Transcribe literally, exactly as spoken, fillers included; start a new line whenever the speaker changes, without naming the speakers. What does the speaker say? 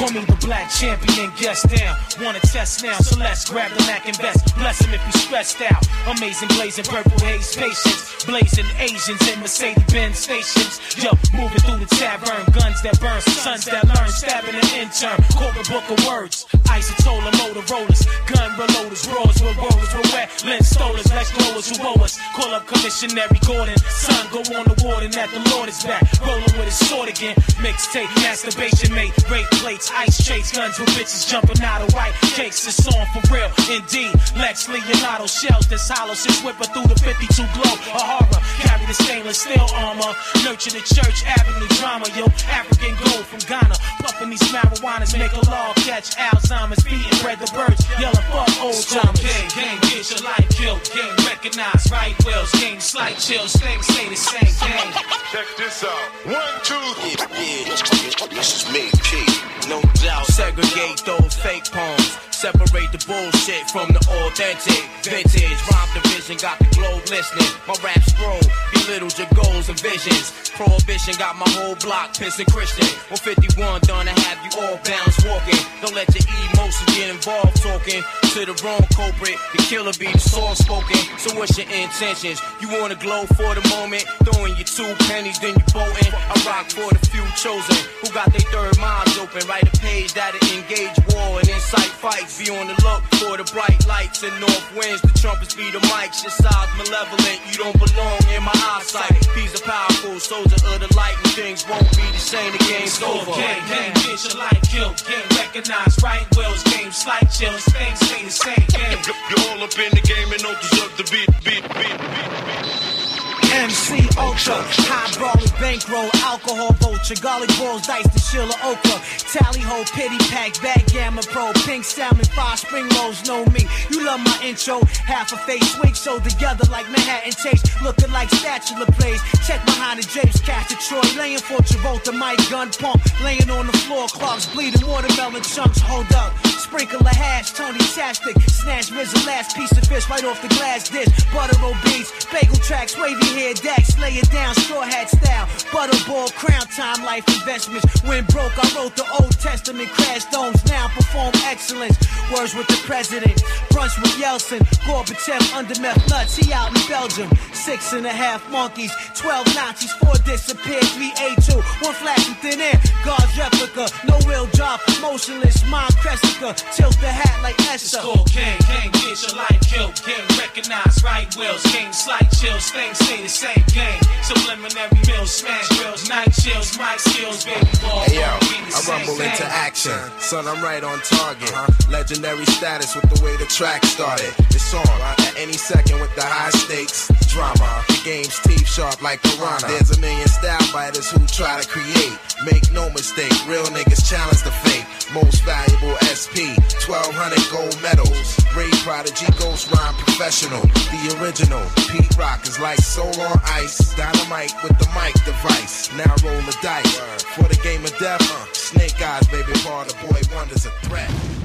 Call me the black champion, guest down. Wanna test now, so let's grab the Mac and vest. Bless him if he's stressed out. Amazing blazing purple haze patience. Blazing Asians in Mercedes-Benz stations. Yo, moving through the tavern. Guns that burn, sons that learn. Stabbing an intern. Corporate book of words. Isotola Motorola's. Gun reloaders. Brawlers with rollers. With wet lens stolers. Lex blowers who owe us. Call up Commissionary Gordon. Son, go on the warden that the Lord is back. Rolling with his sword again. Mixtape, masturbation mate. Rape plates, ice chase. Guns with bitches jumping out of white cakes. It's on for real, indeed. Lex Leonardo shells this hollow. Since whipper through the fifty-two glow. A horror. Carry the stainless steel armor. Nurture the church avenue drama. Yo, African gold from Ghana. Puffing these marijuanas. Make a law catch Alzheimer's. Feeding bread the birds. Yelling fuck old timers. Gang, gang, get your life killed. Gang, recognize right wills. Game, slight chills. Things stay the same. Gang.
Check this out. One, two, three.
Yeah, yeah. This is me, P. No doubt.
Segregate those fake poems. Separate the bullshit from the authentic. Vintage rhyme division got the globe listening. My rap scroll belittles your goals and visions. Prohibition got my whole block pissing Christian. one fifty-one done to have you all bounce walking. Don't let your emotions get involved talking to the wrong culprit. The killer be the soft spoken. So what's your intentions? You wanna glow for the moment? Throwing your two pennies, then you bolting. I rock for the few chosen who got their third minds open. Write a page that'll engage war and incite fights. Be on the look for the bright lights and north winds. The trumpets be the mics. Your side's malevolent. You don't belong in my eyesight. These are powerful soldiers of the light, and things won't be the same. The game's over.
Gang, gang, get your life killed. Gang, recognize right wills. Game, slight chills. Things stay the same. Gang.
You're all up in the game and don't deserve to be, beat, beat, beat.
M C Ultra, high brawling bankroll, alcohol vulture, garlic balls, dice to Sheila Oka, tally ho, pity pack, backgammon pro, pink salmon, five spring rolls, know me. You love my intro, half a face swing, so together like Manhattan taste, looking like spatula plays. Check behind the drapes, catch a Troy, laying for Travolta, mic gun pump, laying on the floor, clogs bleeding, watermelon chunks, hold up. Sprinkle a hash, Tony Chapstick, snatch Rizzo, last piece of fish right off the glass dish. Butter roll beats, bagel tracks, wavy hair decks, lay it down, straw hat style. Butterball, crown time, life investments. When broke, I wrote the Old Testament, crash domes, now perform excellence. Words with the president, brunch with Yeltsin, Gorbachev under meth nuts, he out in Belgium. Six and a half monkeys, twelve Nazis, four disappeared, three A two, one flash in thin air. God's replica, no real job, motionless, mind Cressica. Tilt the hat like Esther.
It's called gang, gang, get your life killed. Gang, recognize right wills. Game, slight chills. Things stay the same. Gang, subliminary mills, smash drills, night chills, mic skills, baby ball.
Hey yo, I rumble
gang.
into action. Son, I'm right on target. Uh-huh. Legendary status with the way the track started. It's on at any second with the high stakes drama. The game's teeth sharp like piranha. There's a million style fighters who try to create. Make no mistake, real niggas challenge the fate. Most valuable S P, twelve hundred gold medals. Ray Prodigy, Ghost Rhyme Professional. The original, Pete Rock is like soul on ice. Dynamite with the mic device. Now roll the dice. For the game of death, uh, Snake Eyes, baby, part of Boy Wonder's a threat.